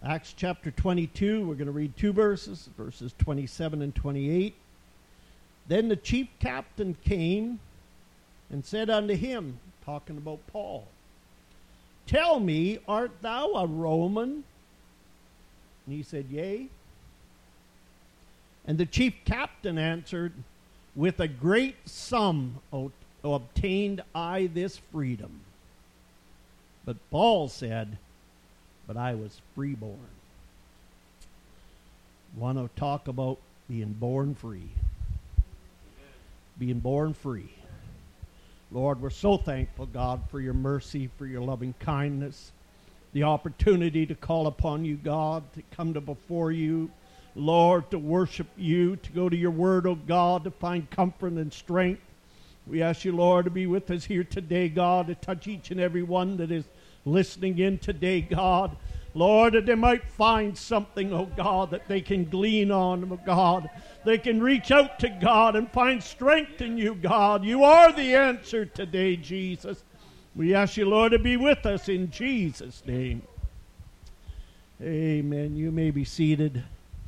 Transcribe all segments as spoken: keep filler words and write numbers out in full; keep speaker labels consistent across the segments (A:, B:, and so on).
A: Acts chapter twenty-two, we're going to read two verses, verses twenty-seven and twenty-eight. Then the chief captain came and said unto him, talking about Paul, Tell me, art thou a Roman? And he said, Yea. And the chief captain answered, With a great sum o- obtained I this freedom. But Paul said, But I was freeborn. Want to talk about being born free. Being born free. Lord, we're so thankful, God, for your mercy, for your loving kindness, the opportunity to call upon you, God, to come to before you, Lord, to worship you, to go to your word, oh God, to find comfort and strength. We ask you, Lord, to be with us here today, God, to touch each and every one that is listening in today, God. Lord, that they might find something, oh God, that they can glean on, oh God. They can reach out to God and find strength in you, God. You are the answer today, Jesus. We ask you, Lord, to be with us in Jesus' name. Amen. You may be seated.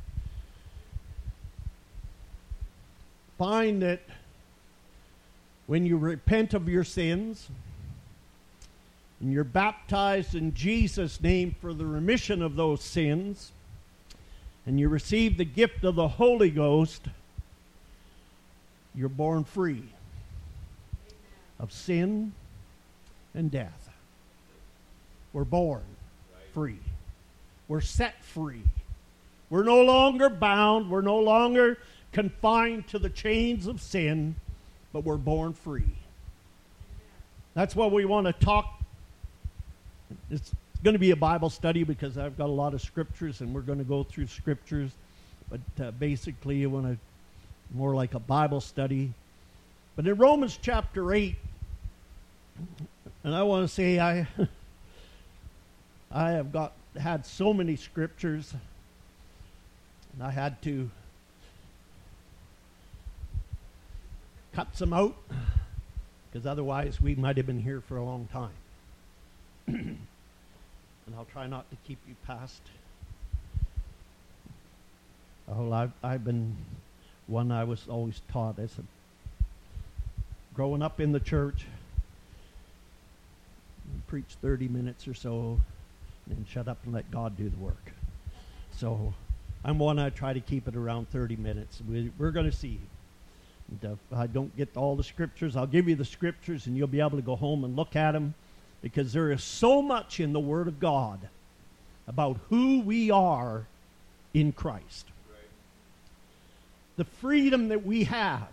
A: Find that when you repent of your sins, and you're baptized in Jesus' name for the remission of those sins, and you receive the gift of the Holy Ghost, you're born free of sin and death. We're born free. We're set free. We're no longer bound. We're no longer confined to the chains of sin, but we're born free. That's what we want to talk. It's going to be a Bible study because I've got a lot of scriptures and we're going to go through scriptures. But uh, basically, you want to more like a Bible study. But in Romans chapter eight, and I want to say I, I have got had so many scriptures, and I had to cut some out because otherwise we might have been here for a long time. And I'll try not to keep you past. Oh, I've, I've been one I was always taught as a, growing up in the church, preach thirty minutes or so, and then shut up and let God do the work. So I'm one I try to keep it around thirty minutes. We, we're going to see. And if I don't get all the scriptures, I'll give you the scriptures and you'll be able to go home and look at them. Because there is so much in the Word of God about who we are in Christ. Right. The freedom that we have.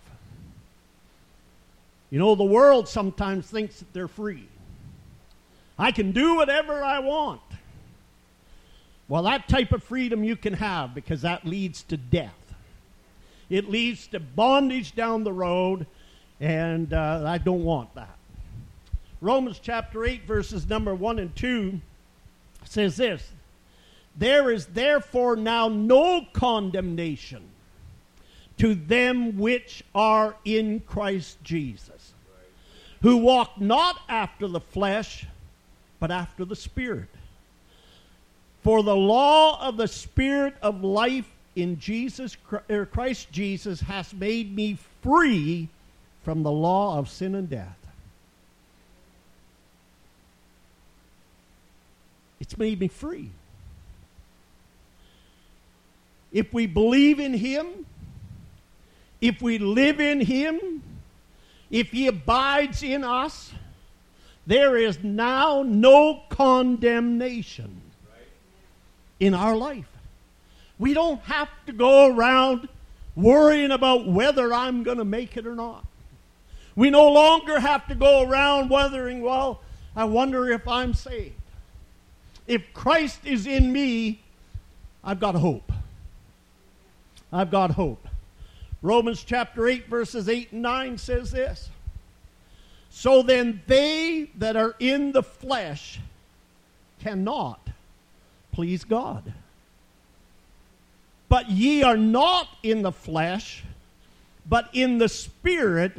A: You know, the world sometimes thinks that they're free. I can do whatever I want. Well, that type of freedom you can have because that leads to death. It leads to bondage down the road, and uh, I don't want that. Romans chapter eight, verses number one and two says this, There is therefore now no condemnation to them which are in Christ Jesus, who walk not after the flesh, but after the Spirit. For the law of the Spirit of life in Jesus Christ Jesus has made me free from the law of sin and death. It's made me free. If we believe in Him, if we live in Him, if He abides in us, there is now no condemnation in our life. We don't have to go around worrying about whether I'm going to make it or not. We no longer have to go around wondering, well, I wonder if I'm saved. If Christ is in me, I've got hope. I've got hope. Romans chapter eight, verses eight and nine says this. So then they that are in the flesh cannot please God. But ye are not in the flesh, but in the Spirit,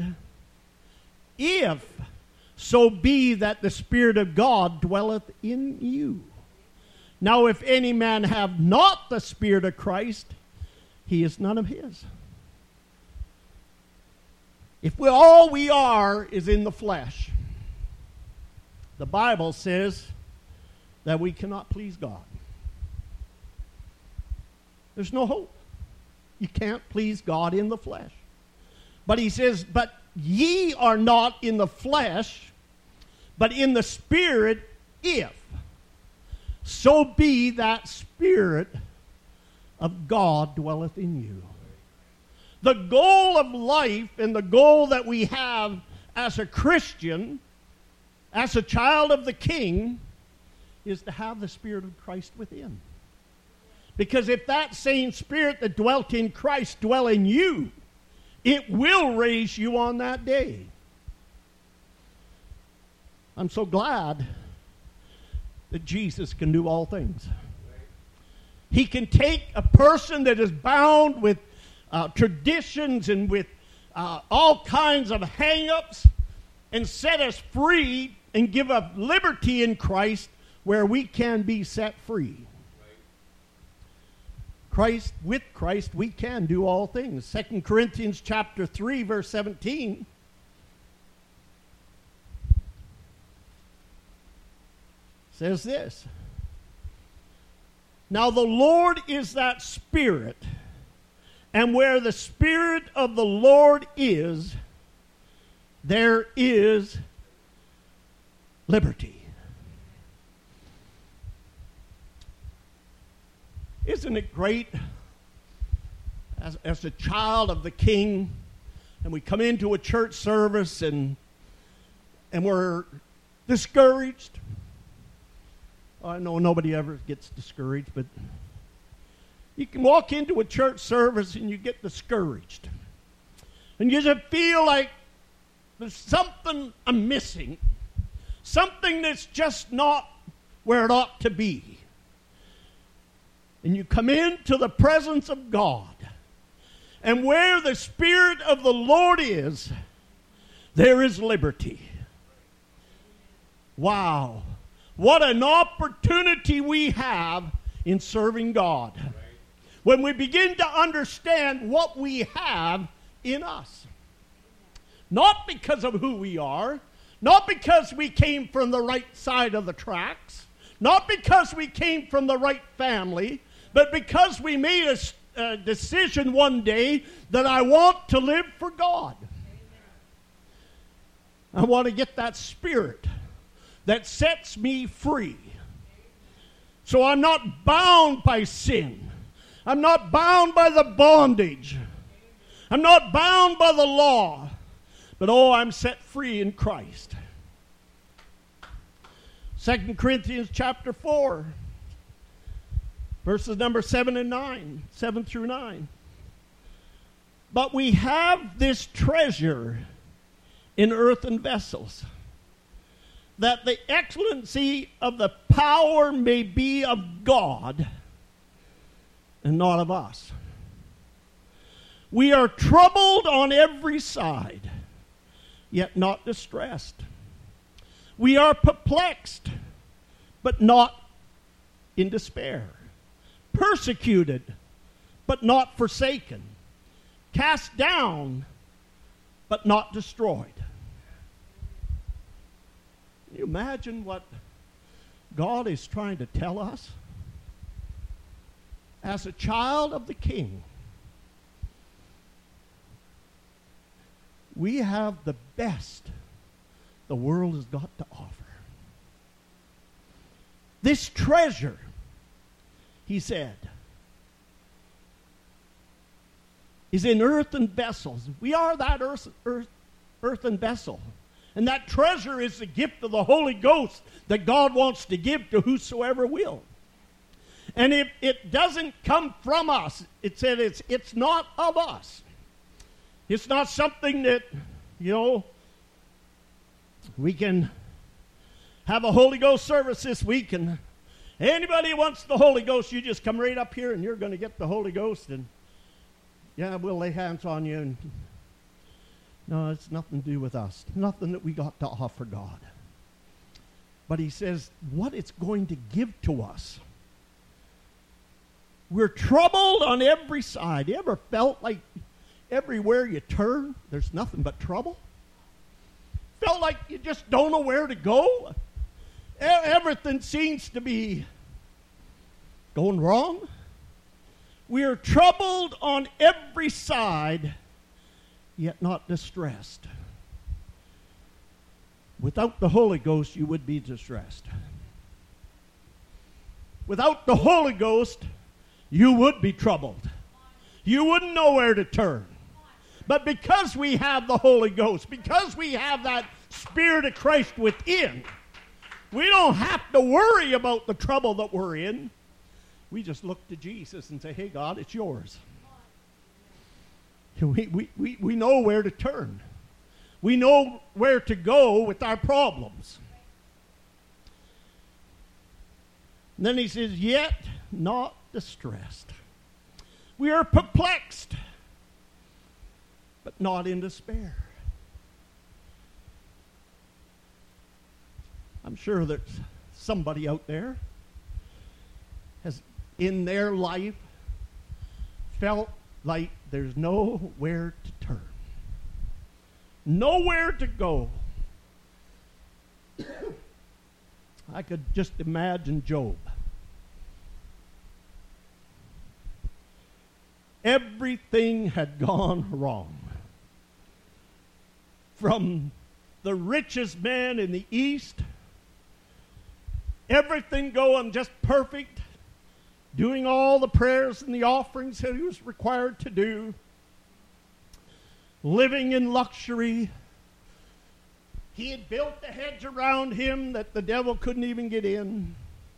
A: if so be that the Spirit of God dwelleth in you. Now if any man have not the Spirit of Christ, he is none of his. If we, all we are is in the flesh, the Bible says that we cannot please God. There's no hope. You can't please God in the flesh. But he says, but ye are not in the flesh, but in the Spirit, if so be that Spirit of God dwelleth in you. The goal of life and the goal that we have as a Christian, as a child of the King, is to have the Spirit of Christ within. Because if that same Spirit that dwelt in Christ dwell in you, it will raise you on that day. I'm so glad that Jesus can do all things. He can take a person that is bound with uh, traditions and with uh, all kinds of hang-ups and set us free and give us liberty in Christ where we can be set free. Christ, with Christ, we can do all things. Second Corinthians chapter three, verse seventeen. Says this. Now the Lord is that Spirit, and where the Spirit of the Lord is, there is liberty. Isn't it great as, as a child of the King, and we come into a church service and and we're discouraged? I know nobody ever gets discouraged, but you can walk into a church service and you get discouraged. And you just feel like there's something I'm missing. Something that's just not where it ought to be. And you come into the presence of God. And where the Spirit of the Lord is, there is liberty. Wow. What an opportunity we have in serving God. When we begin to understand what we have in us. Not because of who we are. Not because we came from the right side of the tracks. Not because we came from the right family. But because we made a, a decision one day that I want to live for God. I want to get that Spirit that sets me free. So I'm not bound by sin. I'm not bound by the bondage. I'm not bound by the law. But oh, I'm set free in Christ. Second Corinthians chapter four. Verses number seven and nine. Seven through nine. But we have this treasure in earthen vessels, that the excellency of the power may be of God and not of us. We are troubled on every side, yet not distressed. We are perplexed, but not in despair. Persecuted, but not forsaken. Cast down, but not destroyed. Can you imagine what God is trying to tell us? As a child of the King, we have the best the world has got to offer. This treasure, he said, is in earthen vessels. We are that earth, earth, earthen vessel. And that treasure is the gift of the Holy Ghost that God wants to give to whosoever will. And if it doesn't come from us, it said it's, it's not of us. It's not something that, you know, we can have a Holy Ghost service this week, and anybody who wants the Holy Ghost, you just come right up here and you're going to get the Holy Ghost, and yeah, we'll lay hands on you. And no, it's nothing to do with us. Nothing that we got to offer God. But he says what it's going to give to us We're troubled on every side. You ever felt like everywhere you turn, there's nothing but trouble? Felt like you just don't know where to go? E- Everything seems to be going wrong. We are troubled on every side, yet not distressed. Without the Holy Ghost, you would be distressed. Without the Holy Ghost, you would be troubled. You wouldn't know where to turn. But because we have the Holy Ghost, because we have that Spirit of Christ within, we don't have to worry about the trouble that we're in. We just look to Jesus and say, hey, God, it's yours. We, we, we, we know where to turn. We know where to go with our problems. And then he says, yet not distressed. We are perplexed, but not in despair. I'm sure there's somebody out there has in their life felt like there's nowhere to turn, nowhere to go. I could just imagine Job. Everything had gone wrong. From the richest man in the East, everything going just perfect, doing all the prayers and the offerings that he was required to do, living in luxury. He had built a hedge around him that the devil couldn't even get in.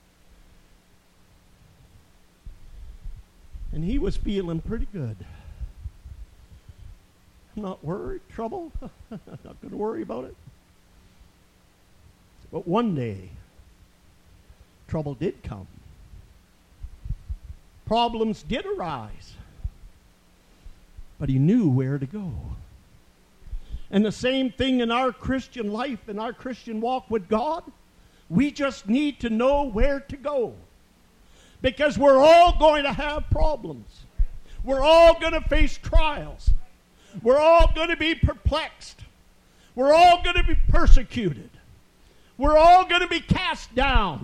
A: And he was feeling pretty good. I'm not worried, trouble. I'm not going to worry about it. But one day, trouble did come. Problems did arise. But he knew where to go. And the same thing in our Christian life, in our Christian walk with God. We just need to know where to go. Because we're all going to have problems. We're all going to face trials. We're all going to be perplexed. We're all going to be persecuted. We're all going to be cast down.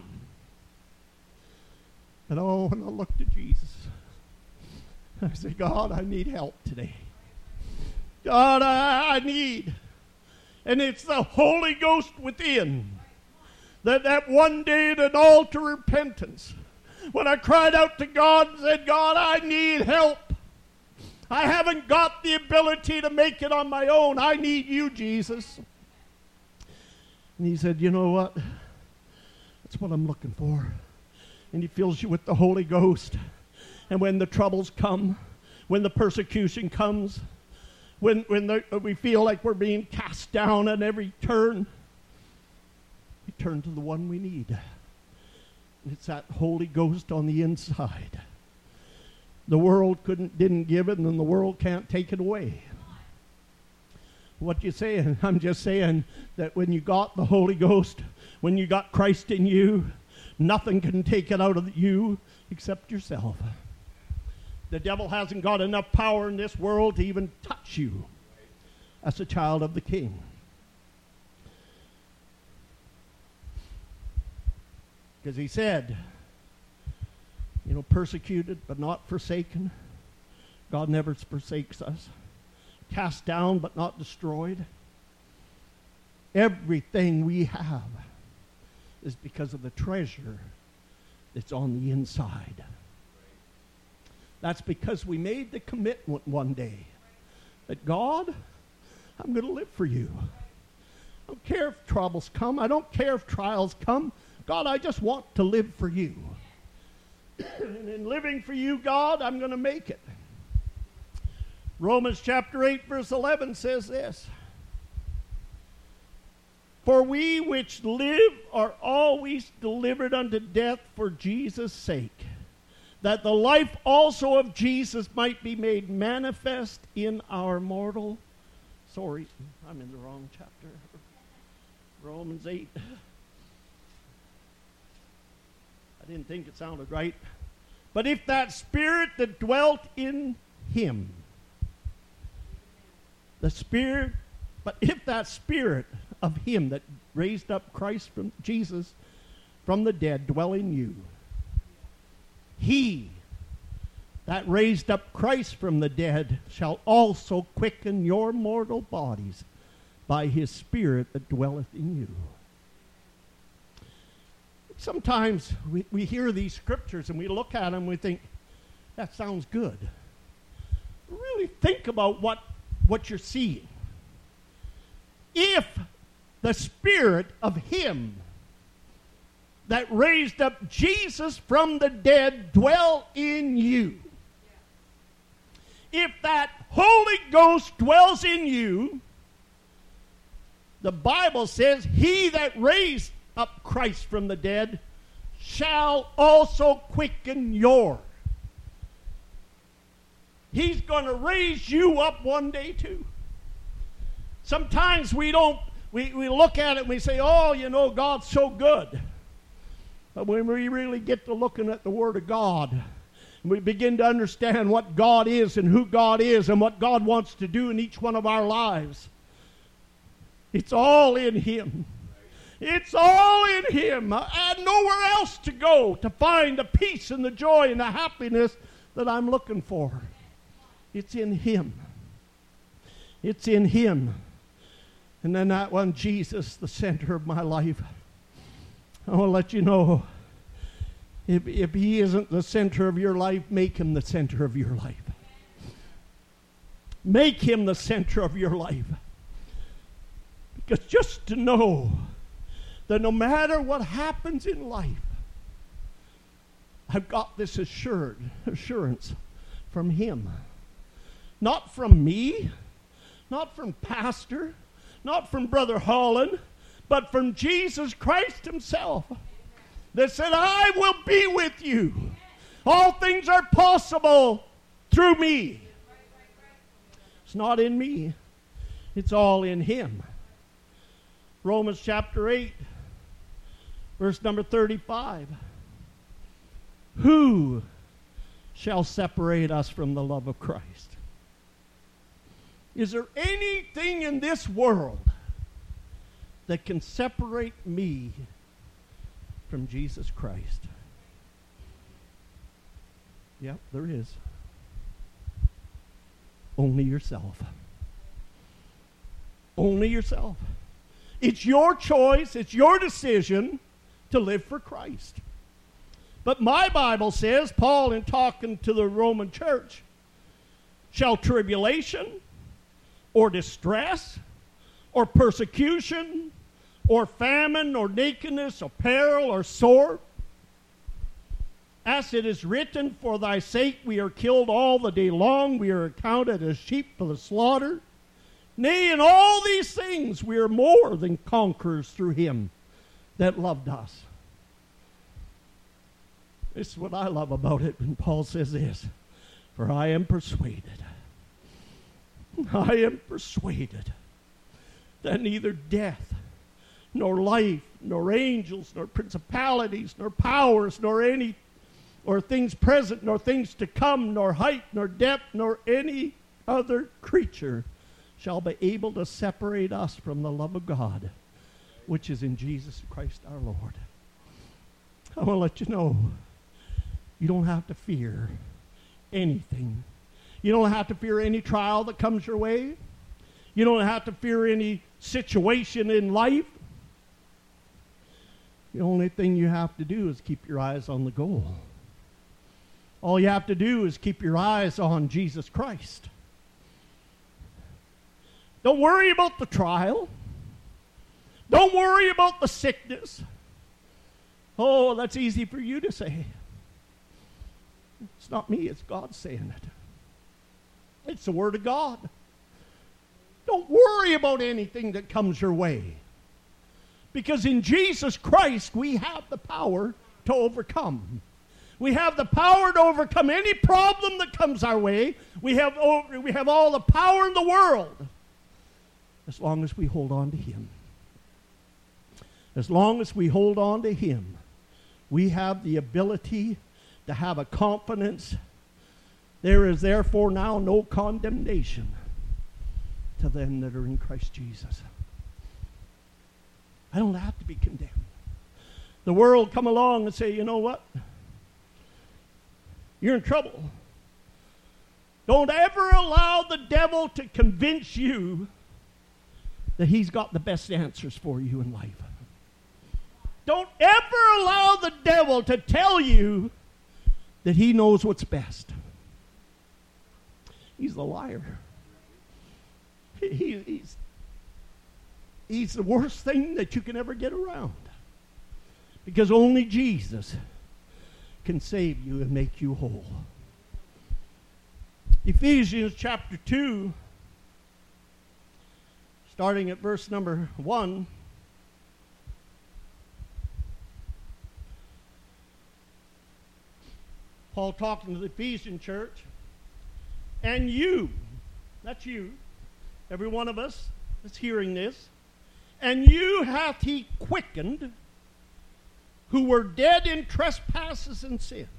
A: And oh, when I look to Jesus, I say, God, I need help today. God, I, I need. And it's the Holy Ghost within. That, that one day at an altar of repentance, when I cried out to God and said, God, I need help. I haven't got the ability to make it on my own. I need you, Jesus. And he said, you know what? That's what I'm looking for. And he fills you with the Holy Ghost. And when the troubles come, when the persecution comes, when, when the, we feel like we're being cast down at every turn, we turn to the one we need. And it's that Holy Ghost on the inside. The world couldn't, didn't give it, and the world can't take it away. What you saying? I'm just saying that when you got the Holy Ghost, when you got Christ in you, nothing can take it out of you except yourself. The devil hasn't got enough power in this world to even touch you as a child of the King. Because he said, you know, persecuted but not forsaken. God never forsakes us. Cast down but not destroyed. Everything we have is because of the treasure that's on the inside. That's because we made the commitment one day that God, I'm going to live for you. I don't care if troubles come. I don't care if trials come. God, I just want to live for you. And in living for you, God, I'm going to make it. Romans chapter eight, verse eleven says this. For we which live are always delivered unto death for Jesus' sake, that the life also of Jesus might be made manifest in our mortal. Sorry, I'm in the wrong chapter. Romans eight. I didn't think it sounded right. But if that Spirit that dwelt in him, the Spirit, but if that Spirit of him that raised up Christ from Jesus from the dead dwell in you, he that raised up Christ from the dead shall also quicken your mortal bodies by his Spirit that dwelleth in you. Sometimes we, we hear these scriptures and we look at them and we think, that sounds good. Really think about what, what you're seeing. If the Spirit of him that raised up Jesus from the dead dwell in you, if that Holy Ghost dwells in you, the Bible says, he that raised up Christ from the dead shall also quicken your. He's going to raise you up one day too. Sometimes we don't, we, we look at it and we say, oh, you know, God's so good. But when we really get to looking at the Word of God, and we begin to understand what God is and who God is and what God wants to do in each one of our lives, it's all in him. It's all in him. I had nowhere else to go to find the peace and the joy and the happiness that I'm looking for. It's in him. It's in him. And then that one, Jesus, the center of my life. I want to let you know, if, if he isn't the center of your life, make him the center of your life. Make him the center of your life. Because just to know that no matter what happens in life, I've got this assured assurance from him. Not from me, not from pastor, not from Brother Holland, but from Jesus Christ himself, that said, I will be with you. All things are possible through me. It's not in me. It's all in him. Romans chapter eight, verse number thirty-five. Who shall separate us from the love of Christ? Is there anything in this world that can separate me from Jesus Christ? Yep, there is. Only yourself. Only yourself. It's your choice, it's your decision to live for Christ. But my Bible says, Paul in talking to the Roman church, shall tribulation or distress or persecution or famine or nakedness or peril or sword, as it is written, for thy sake we are killed all the day long, we are accounted as sheep for the slaughter. Nay, in all these things we are more than conquerors through him that loved us. This is what I love about it when Paul says this. For I am persuaded, I am persuaded that neither death, nor life, nor angels, nor principalities, nor powers, nor any, or things present, nor things to come, nor height, nor depth, nor any other creature shall be able to separate us from the love of God, which is in Jesus Christ our Lord. I want to let you know, you don't have to fear anything. You don't have to fear any trial that comes your way. You don't have to fear any situation in life. The only thing you have to do is keep your eyes on the goal. All you have to do is keep your eyes on Jesus Christ. Don't worry about the trial. Don't worry about the sickness. Oh, that's easy for you to say. It's not me, it's God saying it. It's the Word of God. Don't worry about anything that comes your way. Because in Jesus Christ, we have the power to overcome. We have the power to overcome any problem that comes our way. We have, over, we have all the power in the world. As long as we hold on to him. As long as we hold on to him, we have the ability to have a confidence. There is therefore now no condemnation to them that are in Christ Jesus. I don't have to be condemned. The world come along and say, you know what? You're in trouble. Don't ever allow the devil to convince you that he's got the best answers for you in life. Don't ever allow the devil to tell you that he knows what's best. He's a liar. He, he, he's, he's the worst thing that you can ever get around. Because only Jesus can save you and make you whole. Ephesians chapter two, starting at verse number one. Paul talking to the Ephesian church. And you, that's you, every one of us that's hearing this, and you hath he quickened, who were dead in trespasses and sin.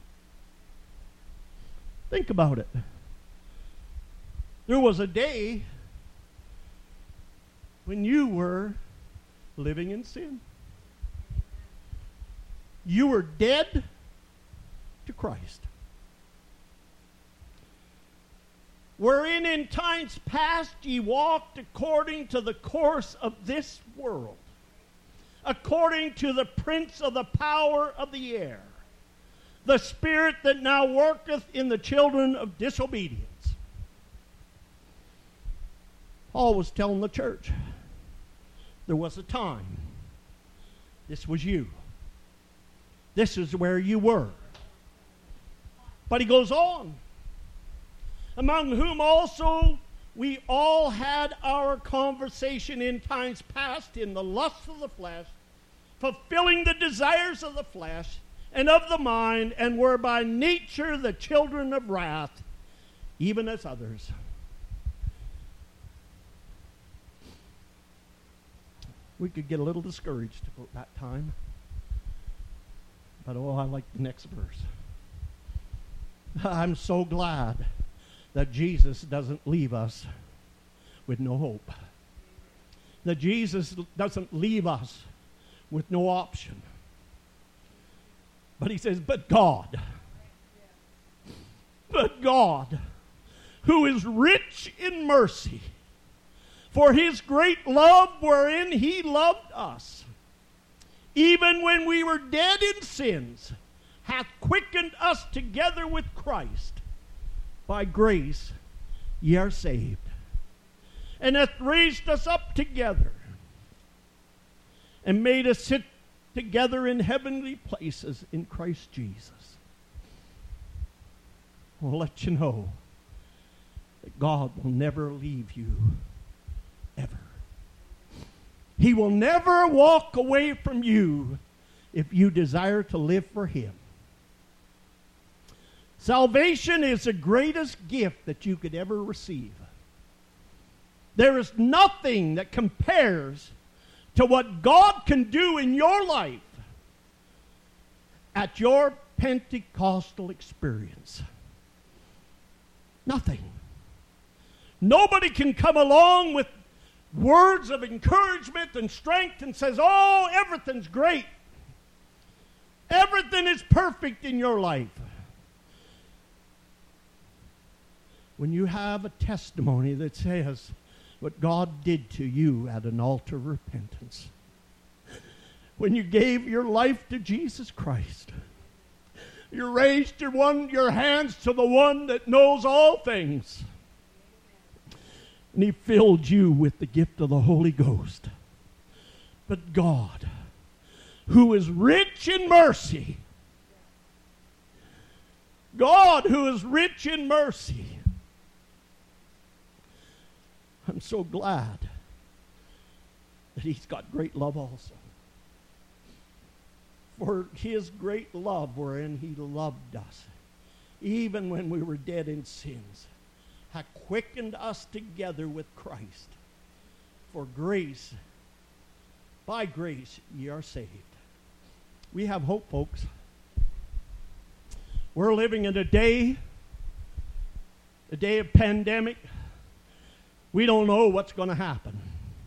A: Think about it. There was a day when you were living in sin. You were dead to Christ. Wherein in times past ye walked according to the course of this world, according to the prince of the power of the air, the spirit that now worketh in the children of disobedience. Paul was telling the church, there was a time. This was you. This is where you were. But he goes on. Among whom also we all had our conversation in times past in the lusts of the flesh, fulfilling the desires of the flesh and of the mind, and were by nature the children of wrath, even as others. We could get a little discouraged about that time. But oh, I like the next verse. I'm so glad that Jesus doesn't leave us with no hope. That Jesus doesn't leave us with no option. But he says, but God, but God, who is rich in mercy, for his great love wherein he loved us, even when we were dead in sins, hath quickened us together with Christ. By grace ye are saved, and hath raised us up together, and made us sit together in heavenly places in Christ Jesus. I'll let you know that God will never leave you, ever. He will never walk away from you if you desire to live for him. Salvation is the greatest gift that you could ever receive. There is nothing that compares to what God can do in your life at your Pentecostal experience. Nothing. Nobody can come along with words of encouragement and strength and says, oh, everything's great. Everything is perfect in your life. When you have a testimony that says what God did to you at an altar of repentance, when you gave your life to Jesus Christ, you raised your, one, your hands to the one that knows all things, and he filled you with the gift of the Holy Ghost. But God, who is rich in mercy, God who is rich in mercy, I'm so glad that he's got great love also. For his great love wherein he loved us, even when we were dead in sins, hath quickened us together with Christ. For grace, by grace, ye are saved. We have hope, folks. We're living in a day, a day of pandemic. We don't know what's going to happen.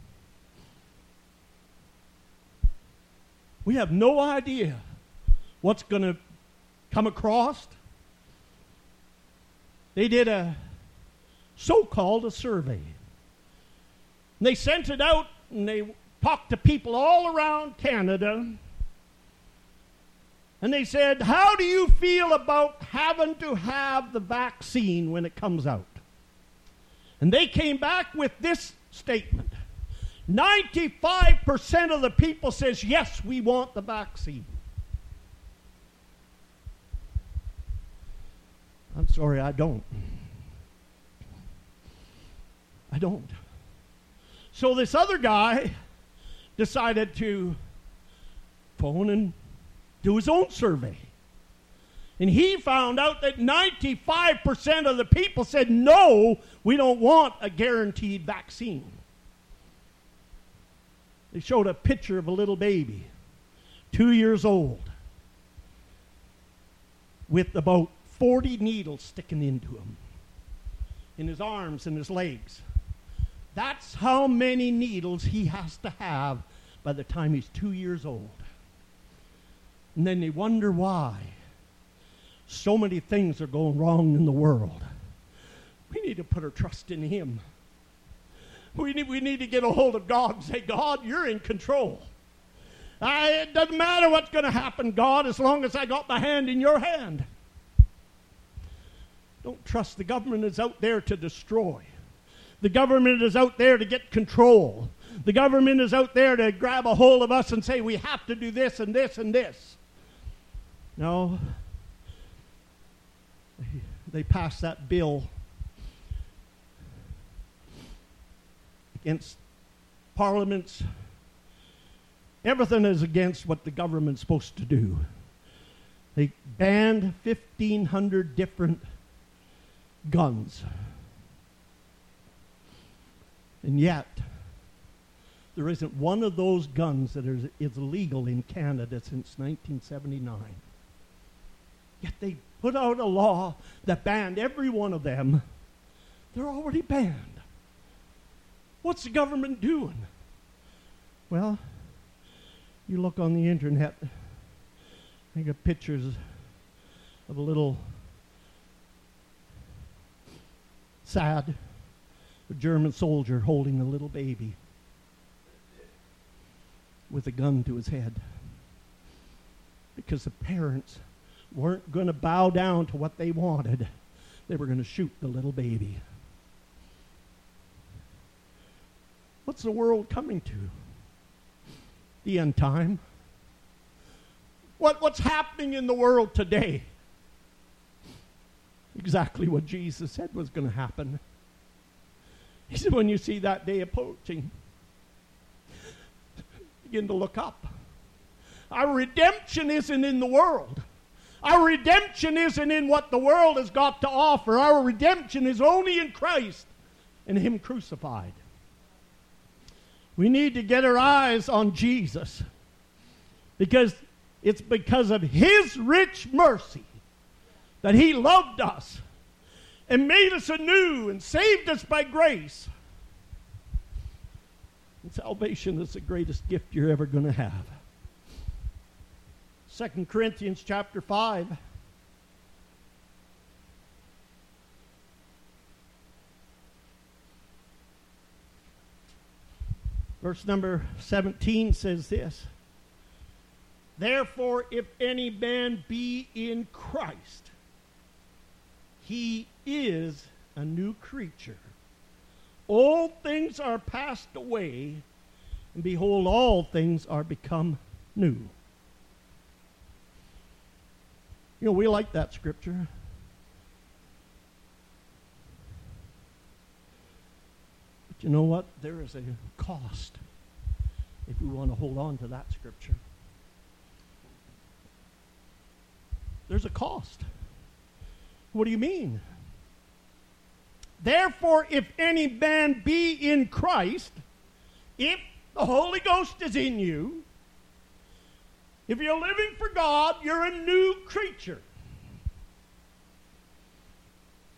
A: We have no idea what's going to come across. They did a so-called a survey. And they sent it out, and they talked to people all around Canada. And they said, how do you feel about having to have the vaccine when it comes out? And they came back with this statement. ninety-five percent of the people says, yes, we want the vaccine. I'm sorry, I don't. I don't. So this other guy decided to phone and do his own survey. And he found out that ninety-five percent of the people said, no, we don't want a guaranteed vaccine. They showed a picture of a little baby, two years old, with about forty needles sticking into him, in his arms and his legs. That's how many needles he has to have by the time he's two years old. And then they wonder why so many things are going wrong in the world. We need to put our trust in him. We need, we need to get a hold of God and say, God, you're in control. I, it doesn't matter what's going to happen, God, as long as I got my hand in your hand. Don't trust the government is out there to destroy. The government is out there to get control. The government is out there to grab a hold of us and say, we have to do this and this and this. No. They passed that bill against parliaments. Everything is against what the government's supposed to do. They banned fifteen hundred different guns. And yet, there isn't one of those guns that is, is illegal in Canada since nineteen seventy-nine. Yet they put out a law that banned every one of them. They're already banned. What's the government doing? Well, you look on the internet, I got pictures of a little sad a German soldier holding a little baby with a gun to his head because the parents weren't going to bow down to what they wanted. They were going to shoot the little baby. What's the world coming to? The end time. What, what's happening in the world today? Exactly what Jesus said was going to happen. He said, when you see that day approaching, begin to look up. Our redemption isn't in the world. Our redemption isn't in what the world has got to offer. Our redemption is only in Christ and Him crucified. We need to get our eyes on Jesus, because it's because of His rich mercy that He loved us and made us anew and saved us by grace. And salvation is the greatest gift you're ever going to have. Second Corinthians chapter five. Verse number seventeen says this. Therefore, if any man be in Christ, he is a new creature. Old things are passed away, and behold, all things are become new. You know, we like that scripture. But you know what? There is a cost if we want to hold on to that scripture. There's a cost. What do you mean? Therefore, if any man be in Christ, if the Holy Ghost is in you, if you're living for God, you're a new creature.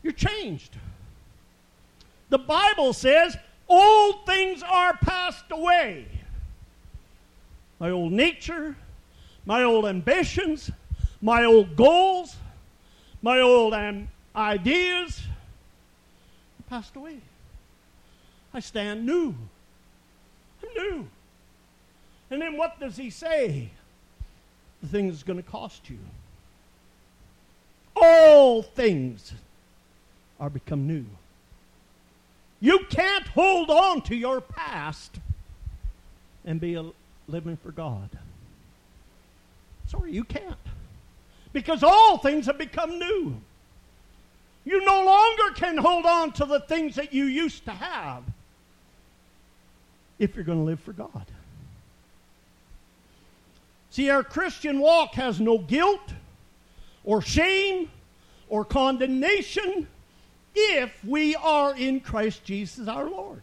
A: You're changed. The Bible says, old things are passed away. My old nature, my old ambitions, my old goals, my old um, ideas passed away. I stand new. I'm new. And then what does he say? The thing is going to cost you. All things are become new. You can't hold on to your past and be a, living for God. Sorry, you can't. Because all things have become new. You no longer can hold on to the things that you used to have if you're going to live for God. See, our Christian walk has no guilt or shame or condemnation if we are in Christ Jesus our Lord.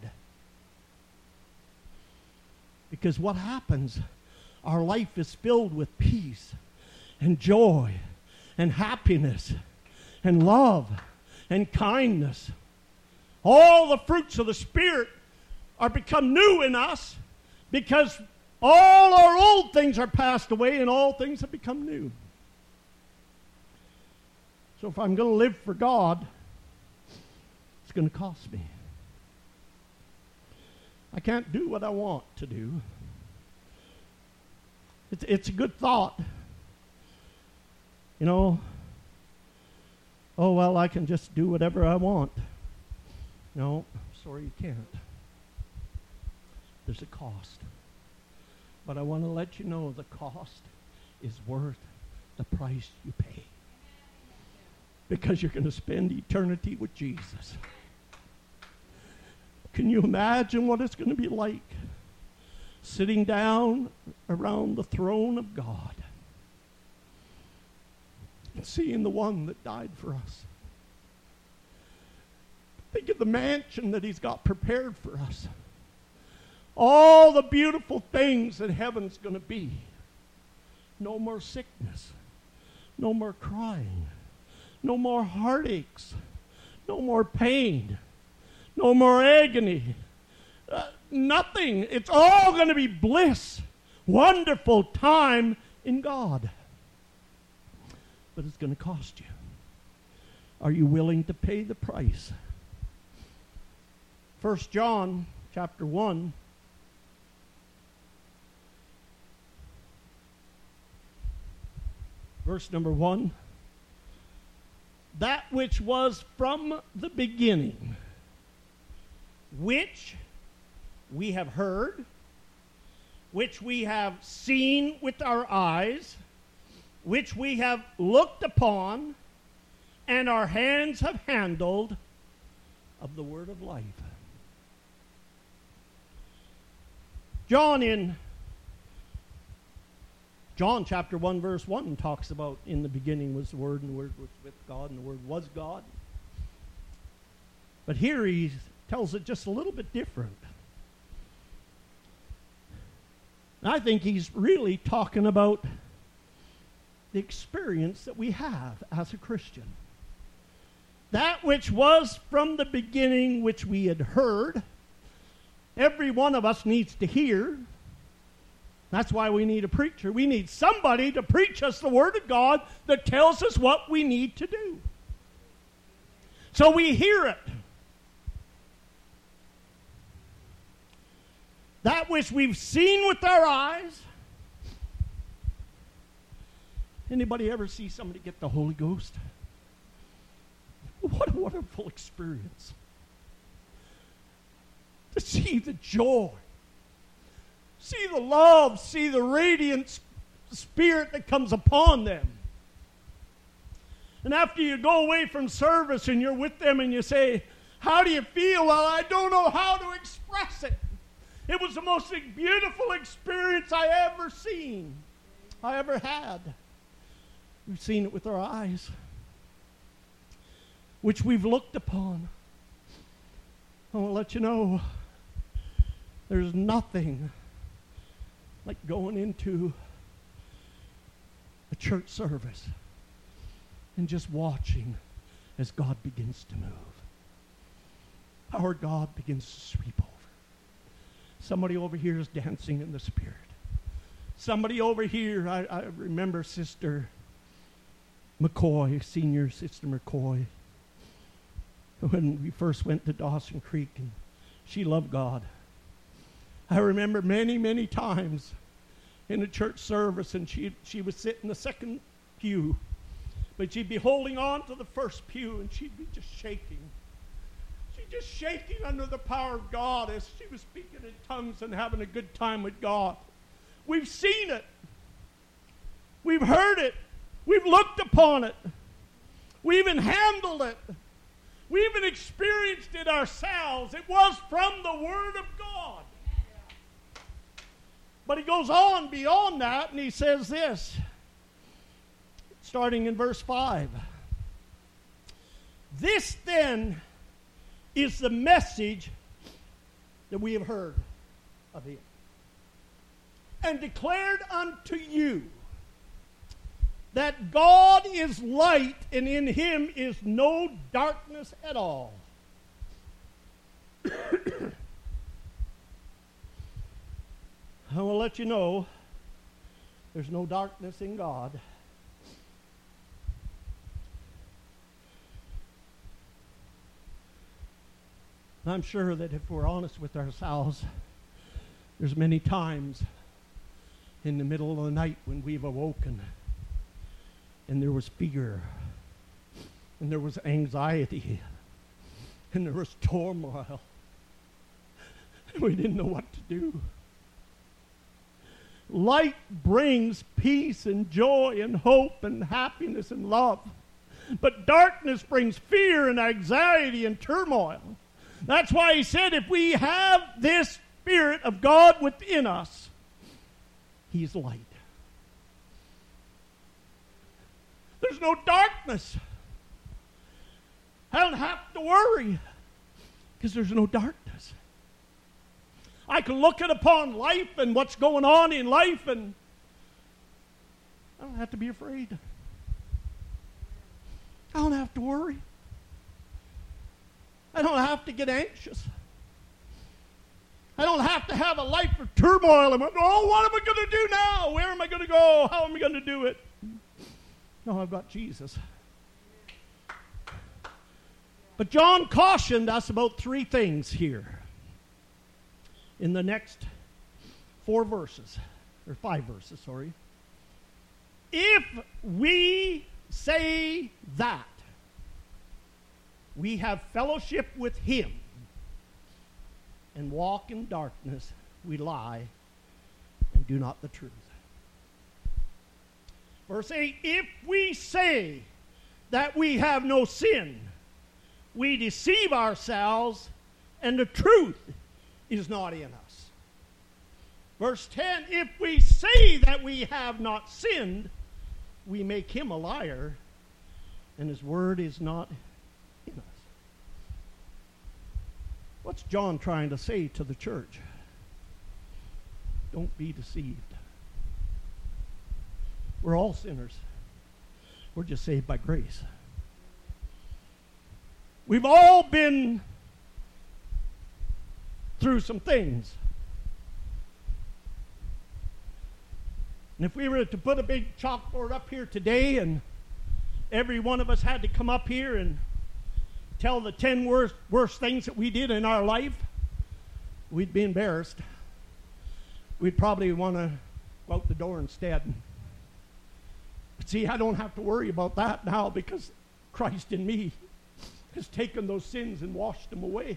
A: Because what happens, our life is filled with peace and joy and happiness and love and kindness. All the fruits of the Spirit are become new in us because all our old things are passed away and all things have become new. So if I'm going to live for God, it's going to cost me. I can't do what I want to do. It's, it's a good thought. You know, oh, well, I can just do whatever I want. No, sorry, you can't. There's a cost. But I want to let you know the cost is worth the price you pay. Because you're going to spend eternity with Jesus. Can you imagine what it's going to be like sitting down around the throne of God and seeing the one that died for us? Think of the mansion that he's got prepared for us. All the beautiful things that heaven's going to be. No more sickness. No more crying. No more heartaches. No more pain. No more agony. Uh, nothing. It's all going to be bliss. Wonderful time in God. But it's going to cost you. Are you willing to pay the price? First John chapter one. Verse number one. That which was from the beginning, which we have heard, which we have seen with our eyes, which we have looked upon, and our hands have handled of the word of life. John in John chapter one verse one talks about in the beginning was the Word, and the Word was with God, and the Word was God. But here he tells it just a little bit different. And I think he's really talking about the experience that we have as a Christian. That which was from the beginning, which we had heard. Every one of us needs to hear. That's why we need a preacher. We need somebody to preach us the Word of God that tells us what we need to do. So we hear it. That which we've seen with our eyes. Anybody ever see somebody get the Holy Ghost? What a wonderful experience. To see the joy. See the love, see the radiant spirit that comes upon them. And after you go away from service and you're with them and you say, how do you feel? Well, I don't know how to express it. It was the most beautiful experience I ever seen, I ever had. We've seen it with our eyes, which we've looked upon. I want to let you know, there's nothing like going into a church service and just watching as God begins to move. Our God begins to sweep over. Somebody over here is dancing in the Spirit. Somebody over here, I, I remember Sister McCoy, Senior Sister McCoy, when we first went to Dawson Creek, and she loved God. I remember many, many times in a church service, and she she would sit in the second pew, but she'd be holding on to the first pew, and she'd be just shaking. She'd just shaking under the power of God as she was speaking in tongues and having a good time with God. We've seen it. We've heard it. We've looked upon it. We even handled it. We even experienced it ourselves. It was from the Word of God. But he goes on beyond that, and he says this, starting in verse five. This then is the message that we have heard of him and declared unto you, that God is light, and in him is no darkness at all. I will let you know there's no darkness in God. I'm sure that if we're honest with ourselves, there's many times in the middle of the night when we've awoken and there was fear and there was anxiety and there was turmoil and we didn't know what to do. Light brings peace and joy and hope and happiness and love. But darkness brings fear and anxiety and turmoil. That's why he said if we have this Spirit of God within us, he's light. There's no darkness. I don't have to worry because there's no darkness. I can look at upon life and what's going on in life, and I don't have to be afraid. I don't have to worry. I don't have to get anxious. I don't have to have a life of turmoil. I'm, oh, what am I going to do now? Where am I going to go? How am I going to do it? No, I've got Jesus. But John cautioned us about three things here in the next four verses, or five verses, sorry. If we say that we have fellowship with him and walk in darkness, we lie and do not the truth. Verse eight, if we say that we have no sin, we deceive ourselves and the truth is not in us. Verse ten, if we say that we have not sinned, we make him a liar, and his word is not in us. What's John trying to say to the church? Don't be deceived. We're all sinners. We're just saved by grace. We've all been through some things. And if we were to put a big chalkboard up here today and every one of us had to come up here and tell the ten worst, worst things that we did in our life, we'd be embarrassed. We'd probably want to go out the door instead. But see, I don't have to worry about that now because Christ in me has taken those sins and washed them away.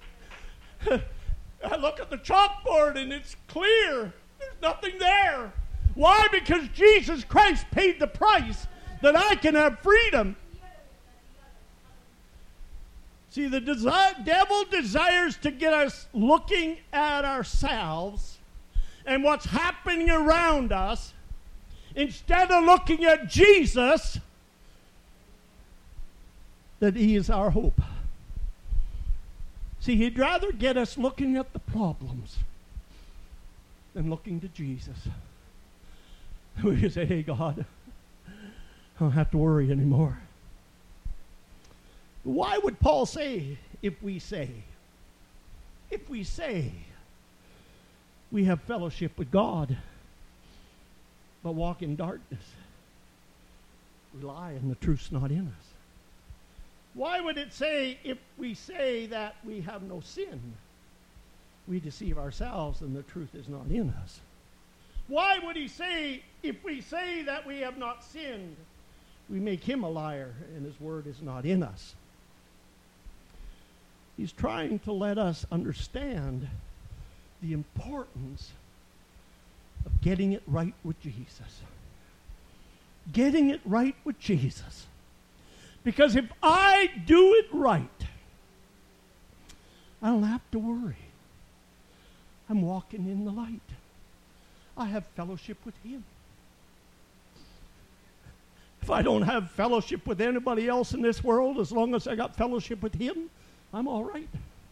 A: I look at the chalkboard and it's clear. There's nothing there. Why? Because Jesus Christ paid the price that I can have freedom. See, the desi- devil desires to get us looking at ourselves and what's happening around us instead of looking at Jesus, that he is our hope. See, he'd rather get us looking at the problems than looking to Jesus. We can say, hey, God, I don't have to worry anymore. Why would Paul say, if we say? If we say we have fellowship with God, but walk in darkness, we lie and the truth's not in us. Why would it say, if we say that we have no sin, we deceive ourselves and the truth is not in us? Why would he say, if we say that we have not sinned, we make him a liar and his word is not in us? He's trying to let us understand the importance of getting it right with Jesus. Getting it right with Jesus. Because if I do it right, I don't have to worry. I'm walking in the light. I have fellowship with him. If I don't have fellowship with anybody else in this world, as long as I got fellowship with him, I'm all right.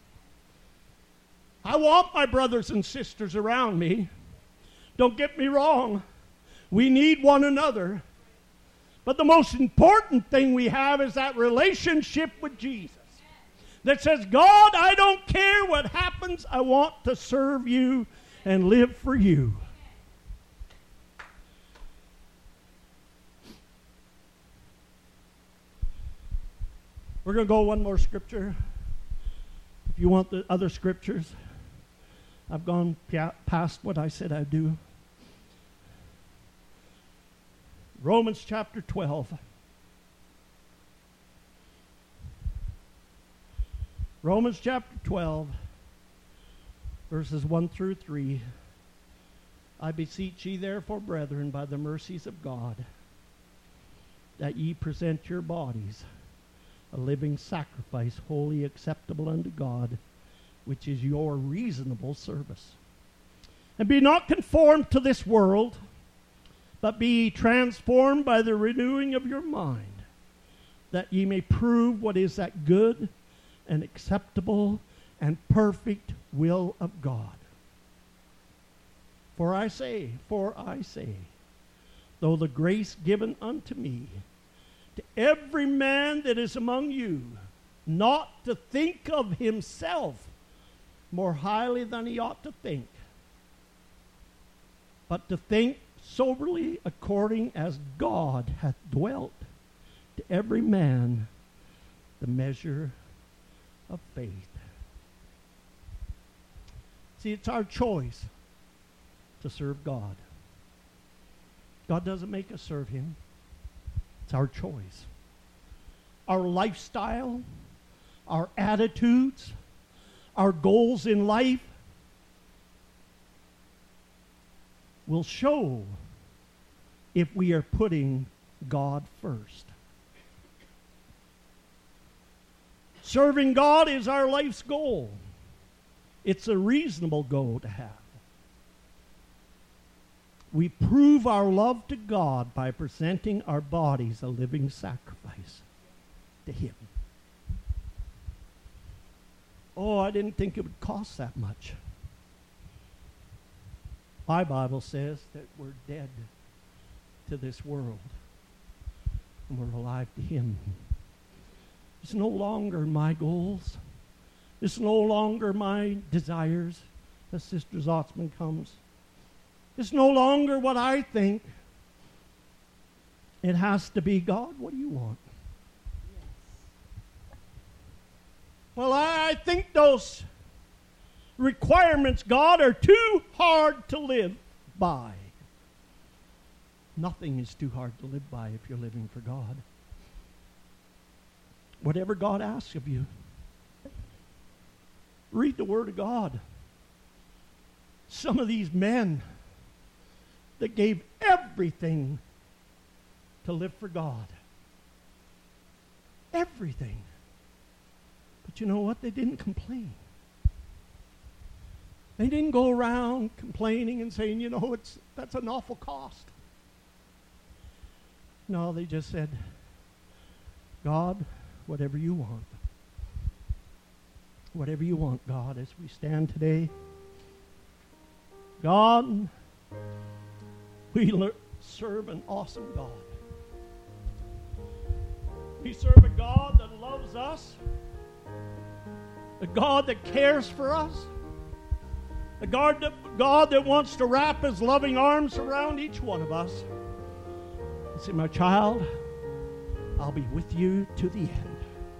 A: I want my brothers and sisters around me. Don't get me wrong. We need one another. But the most important thing we have is that relationship with Jesus that says, God, I don't care what happens. I want to serve you and live for you. We're going to go one more scripture. If you want the other scriptures, I've gone past what I said I'd do. Romans chapter twelve. Romans chapter twelve, verses one through three. I beseech ye therefore, brethren, by the mercies of God, that ye present your bodies a living sacrifice, wholly acceptable unto God, which is your reasonable service. And be not conformed to this world, but be ye transformed by the renewing of your mind, that ye may prove what is that good and acceptable and perfect will of God. For I say, for I say, though the grace given unto me, to every man that is among you, not to think of himself more highly than he ought to think, but to think soberly according as God hath dwelt to every man the measure of faith. See, it's our choice to serve God. God doesn't make us serve him. It's our choice. Our lifestyle, our attitudes, our goals in life will show if we are putting God first. Serving God is our life's goal. It's a reasonable goal to have. We prove our love to God by presenting our bodies a living sacrifice to him. Oh, I didn't think it would cost that much. My Bible says that we're dead to this world and we're alive to him. It's no longer my goals. It's no longer my desires, as Sister Zotzman comes. It's no longer what I think. It has to be, God, what do you want? Yes. Well, I think those requirements, God, are too hard to live by. Nothing is too hard to live by if you're living for God. Whatever God asks of you, read the Word of God. Some of these men that gave everything to live for God. Everything. But you know what? They didn't complain. They didn't go around complaining and saying, you know, it's that's an awful cost. No, they just said, God, whatever you want. Whatever you want, God, as we stand today. God, we le- serve an awesome God. We serve a God that loves us A God that cares for us. A God that, God that wants to wrap his loving arms around each one of us. And say, my child, I'll be with you to the end.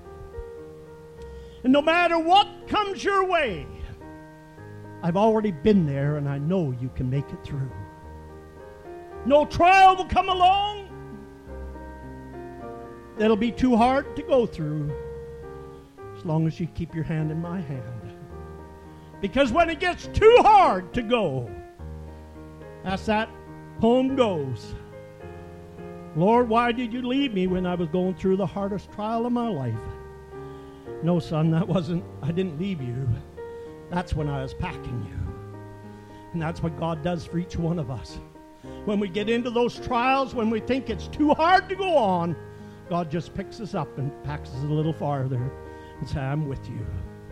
A: And no matter what comes your way, I've already been there and I know you can make it through. No trial will come along that'll be too hard to go through as long as you keep your hand in my hand. Because when it gets too hard to go, as that poem goes, Lord, why did you leave me when I was going through the hardest trial of my life? No, son, that wasn't, I didn't leave you. That's when I was packing you. And that's what God does for each one of us. When we get into those trials, when we think it's too hard to go on, God just picks us up and packs us a little farther and says, I'm with you.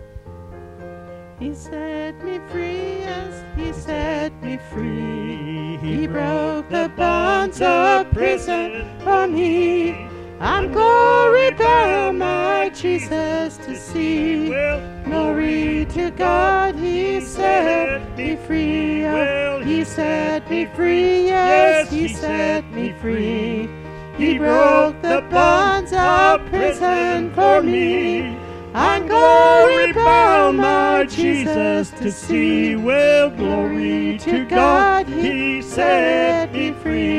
B: He set me free, yes, he set me free. He broke the bonds of prison for me. I'm glory bound, my Jesus to see. Glory to God, he set me free. Oh, he set me free, yes, he set me free. He broke the bonds of prison for me. I'm glory bound, my Jesus to see. Well, glory to God, he set me free.